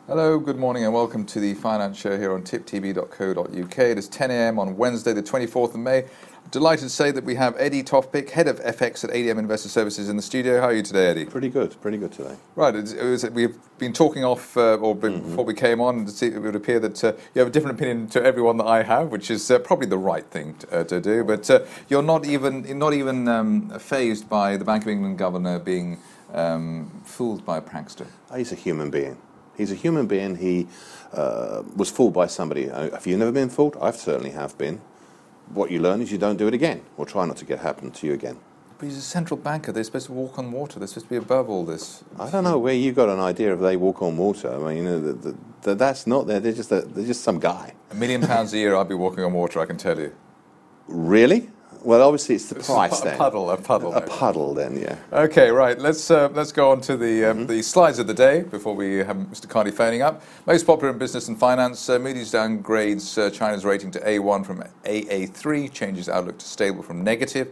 Hello, good morning and welcome to the Finance Show here on tiptv.co.uk. It is 10 a.m. on Wednesday, the 24th of May. Delighted to say that we have Eddie Toftbik, Head of FX at ADM Investor Services in the studio. How are you today, Eddie? Pretty good today. Right, we've been talking off, before we came on, it would appear that you have a different opinion to everyone that I have, which is probably the right thing to do. But you're not even fazed by the Bank of England governor being fooled by a prankster. He's a human being. He's a human being. He was fooled by somebody. Have you never been fooled? I certainly have been. What you learn is you don't do it again, or try not to get happen to you again. But he's a central banker. They're supposed to walk on water. They're supposed to be above all this. I don't know where you got an idea of they walk on water. I mean, that's not there. They're just some guy. £1 million a year, I'd be walking on water, I can tell you. Really? Well, obviously it's the price then. A puddle then, yeah. Okay, right. Let's go on to the slides of the day before we have Mr. Carney phoning up. Most popular in business and finance. Moody's downgrades China's rating to A1 from AA3, changes outlook to stable from negative.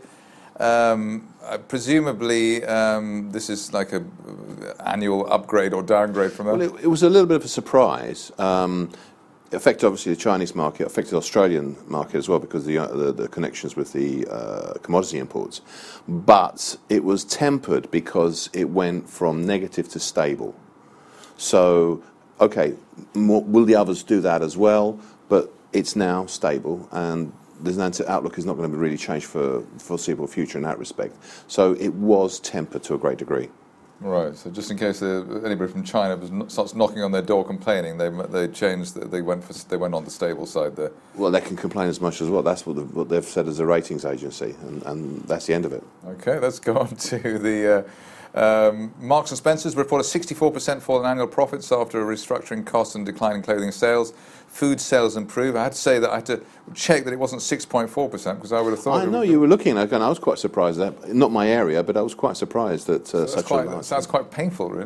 Presumably, this is like a annual upgrade or downgrade from that. Well, it was a little bit of a surprise. Affected obviously the Chinese market, affected the Australian market as well because of the connections with the commodity imports. But it was tempered because it went from negative to stable. So, okay, will the others do that as well? But it's now stable, and the outlook is not going to really change for the foreseeable future in that respect. So it was tempered to a great degree. Right. So just in case anybody from China starts knocking on their door complaining, they changed. They went on the stable side there. Well, they can complain as much as well. That's what they've said as a ratings agency, and that's the end of it. Okay. Let's go on to the Marks and Spencer's report a 64% fall in annual profits after restructuring costs and declining clothing sales. Food sales improve. I had to say that I had to check that it wasn't 6.4% because I would have thought. I know you were looking at it, and I was quite surprised that not my area, but I was quite surprised that that sounds quite painful, really.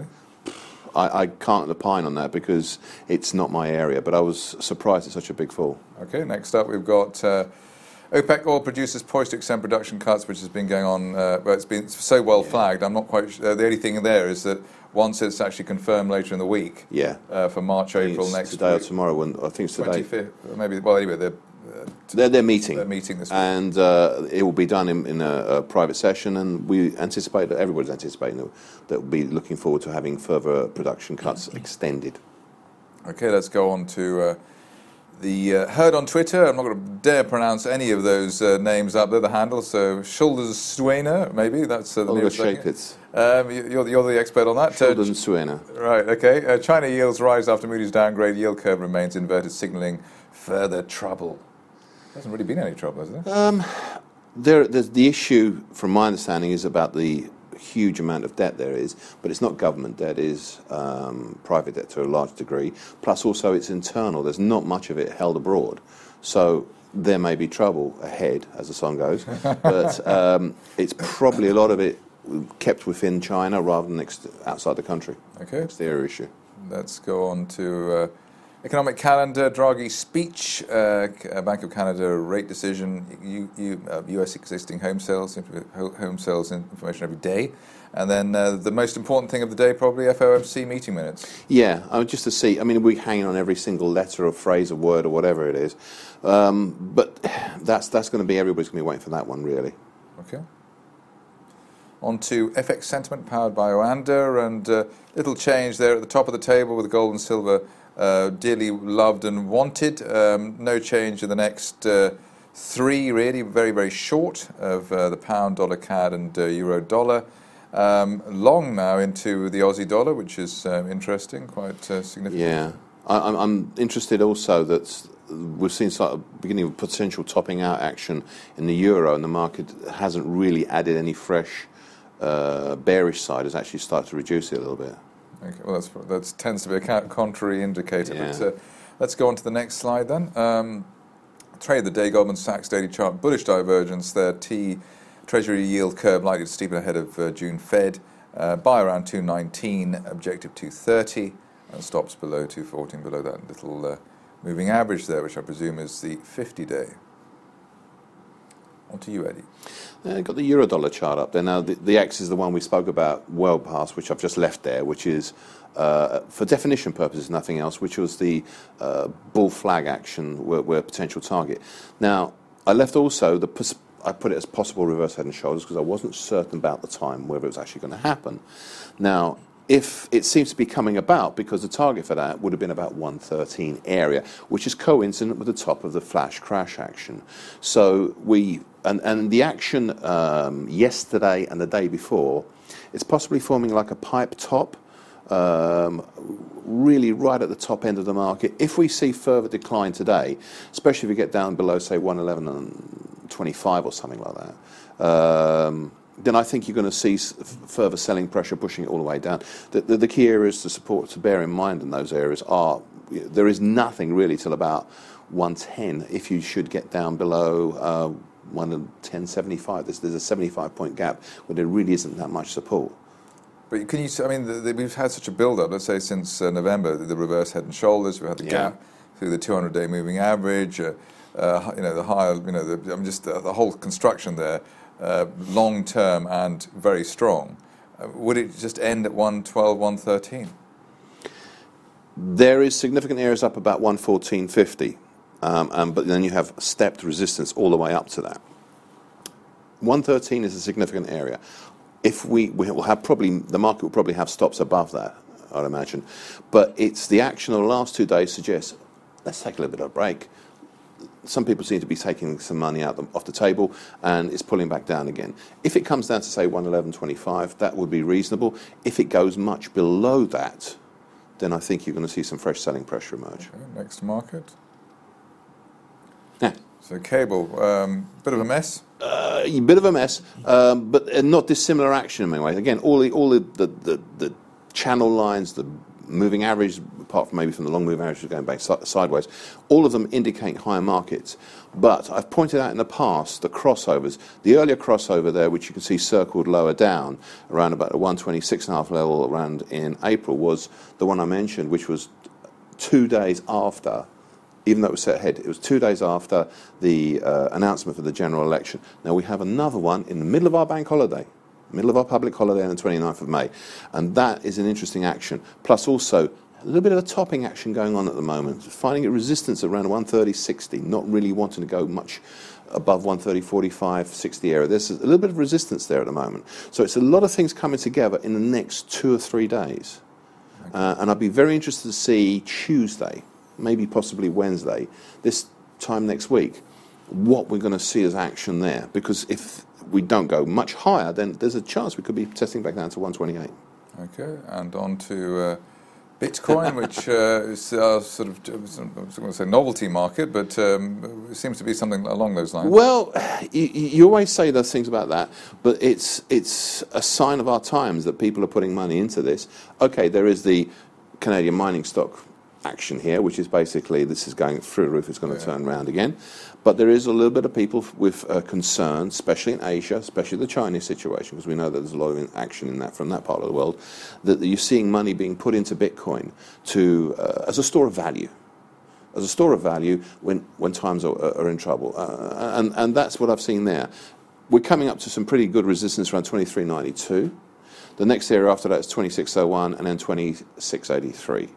I can't opine on that because it's not my area, but I was surprised at such a big fall. Okay. Next up, we've got OPEC oil producers poised to extend production cuts, which has been going on. But it's been so well flagged. I'm not quite sure. The only thing there is that once it's actually confirmed later in the week, for March, April next today week. Or tomorrow, when I think it's today. 25th, maybe. Well, anyway, they're meeting. They're meeting this week, and it will be done in a private session. And we anticipate that everybody's anticipating that we'll be looking forward to having further production cuts extended. Okay, let's go on to the herd on Twitter. I'm not going to dare pronounce any of those names up there, the handles. So Schulden-Suena, maybe that's the nearest. You're the expert on that. Schulden-Suena. Right. Okay. China yields rise after Moody's downgrade. Yield curve remains inverted, signalling further trouble. There hasn't really been any trouble, has there? There's the issue, from my understanding, is about the huge amount of debt there is, but it's not government debt, it's private debt to a large degree, plus also it's internal. There's not much of it held abroad. So there may be trouble ahead, as the song goes, but it's probably a lot of it kept within China rather than outside the country. Okay. It's their issue. Let's go on to economic calendar, Draghi speech, Bank of Canada rate decision, US existing home sales information every day. And then the most important thing of the day, probably FOMC meeting minutes. Yeah, just to see. I mean, we're hanging on every single letter or phrase or word or whatever it is. But that's going to be, everybody's going to be waiting for that one, really. Okay. On to FX sentiment powered by Oanda, and little change there at the top of the table with gold and silver dearly loved and wanted. No change in the next three, really, very, very short of the pound, dollar, CAD and euro dollar. Long now into the Aussie dollar, which is interesting, quite significant. Yeah, I'm interested also that we've seen sort of beginning of potential topping out action in the euro, and the market hasn't really added any fresh bearish side. Has actually started to reduce it a little bit. Okay, well, that tends to be a contrary indicator. Yeah. But let's go on to the next slide then. Trade of the day, Goldman Sachs daily chart, bullish divergence there. Treasury yield curve likely to steepen ahead of June Fed. Buy around 219, objective 230, and stops below 214, below that little moving average there, which I presume is the 50-day. On to you, Eddie. Got the euro-dollar chart up there. Now, the X is the one we spoke about well past, which I've just left there, which is, for definition purposes, nothing else, which was the bull flag action where potential target. Now, I left also I put it as possible reverse head and shoulders because I wasn't certain about the time whether it was actually going to happen. Now, if it seems to be coming about, because the target for that would have been about 113 area, which is coincident with the top of the flash crash action. So and the action yesterday and the day before, it's possibly forming like a pipe top, really right at the top end of the market. If we see further decline today, especially if we get down below, say, 111.25 or something like that, then I think you're going to see further selling pressure pushing it all the way down. The key areas to bear in mind in those areas are, there is nothing really till about 110 if you should get down below 110.75. There's a 75-point gap where there really isn't that much support. But can you? I mean, we've had such a build-up. Let's say since November, the reverse head and shoulders. We had the gap through the 200-day moving average. The higher. The whole construction there, long-term and very strong. Would it just end at 112, 113? There is significant areas up about 114.50, but then you have stepped resistance all the way up to that. 113 is a significant area. If we will have the market will probably have stops above that, I'd imagine. But it's the action of the last 2 days suggests, let's take a little bit of a break. Some people seem to be taking some money off the table, and it's pulling back down again. If it comes down to, say, 111.25, that would be reasonable. If it goes much below that, then I think you're going to see some fresh selling pressure emerge. Okay, next market. Yeah. So cable, bit of a mess. A bit of a mess, but not dissimilar action in many ways. Again, all the channel lines, the moving average, apart from maybe from the long moving average going back sideways, all of them indicate higher markets. But I've pointed out in the past the crossovers. The earlier crossover there, which you can see circled lower down, around about the 126.5 level around in April, was the one I mentioned, which was 2 days after. Even though it was set ahead, it was 2 days after the announcement for the general election. Now we have another one in the middle of our bank holiday, middle of our public holiday on the 29th of May. And that is an interesting action. Plus also a little bit of a topping action going on at the moment, finding a resistance around 130.60, not really wanting to go much above 130.45, 60 area. There's a little bit of resistance there at the moment. So it's a lot of things coming together in the next 2 or 3 days. And I'd be very interested to see Tuesday, maybe possibly Wednesday, this time next week, what we're going to see as action there. Because if we don't go much higher, then there's a chance we could be testing back down to 128. Okay, and on to Bitcoin, which is sort of, I was going to say novelty market, but it seems to be something along those lines. Well, you always say those things about that, but it's a sign of our times that people are putting money into this. Okay, there is the Canadian mining stock action here, which is basically this is going through the roof, it's going to turn around again. But there is a little bit of people with concern, especially in Asia, especially the Chinese situation, because we know that there's a lot of action in that from that part of the world, that you're seeing money being put into Bitcoin to as a store of value. As a store of value when times are in trouble. And that's what I've seen there. We're coming up to some pretty good resistance around 23.92. The next area after that is 26.01 and then 26.83.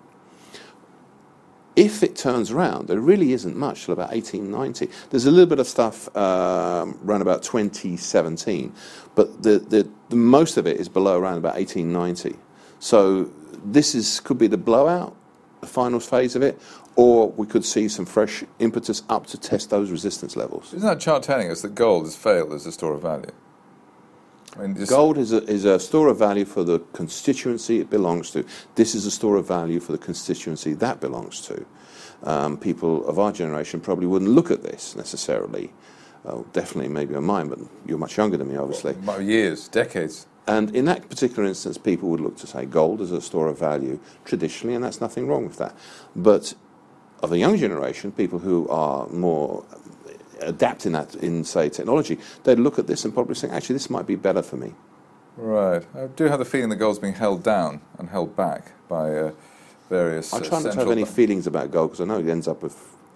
If it turns around, there really isn't much till about 1890. There's a little bit of stuff around about 2017, but the most of it is below around about 1890. So this could be the blowout, the final phase of it, or we could see some fresh impetus up to test those resistance levels. Isn't that chart telling us that gold has failed as a store of value? I mean, gold is a store of value for the constituency it belongs to. This is a store of value for the constituency that belongs to. People of our generation probably wouldn't look at this necessarily. Definitely, maybe on mine, but you're much younger than me, obviously. Years, decades. And in that particular instance, people would look to say gold is a store of value traditionally, and that's nothing wrong with that. But of a young generation, people who are more adapting that in, say, technology, they'd look at this and probably think, actually, this might be better for me. Right. I do have the feeling that gold's being held down and held back by various I try not to have any feelings about gold because I know it ends up with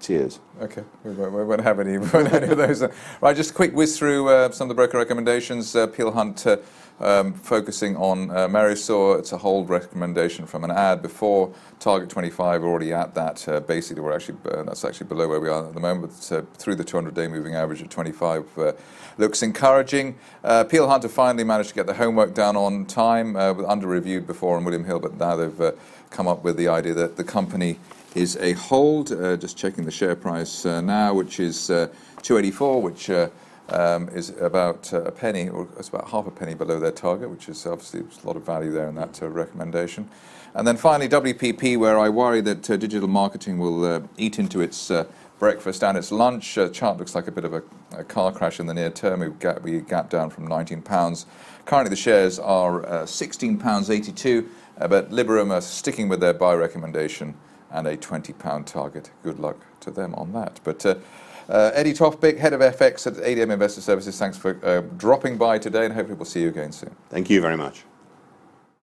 tears. Okay, we won't have any, we won't have any of those. Right, just a quick whiz through some of the broker recommendations. Peel Hunt focusing on Merisaur. It's a hold recommendation from an ad before target 25. We're already at that. Basically, that's actually below where we are at the moment. But, through the 200-day moving average at 25 looks encouraging. Peel Hunt have finally managed to get the homework done on time, under reviewed before on William Hill, but now they've come up with the idea that the company is a hold. Just checking the share price now, which is 284, which is about a penny, or it's about half a penny below their target, which is obviously a lot of value there in that recommendation. And then finally, WPP, where I worry that digital marketing will eat into its breakfast and its lunch. Chart looks like a bit of a car crash in the near term. We gap down from £19. Currently, the shares are £16.82, but Liberum are sticking with their buy recommendation and a £20 target. Good luck to them on that. But Eddie Toftbeek, Head of FX at ADM Investor Services, thanks for dropping by today, and hopefully we'll see you again soon. Thank you very much.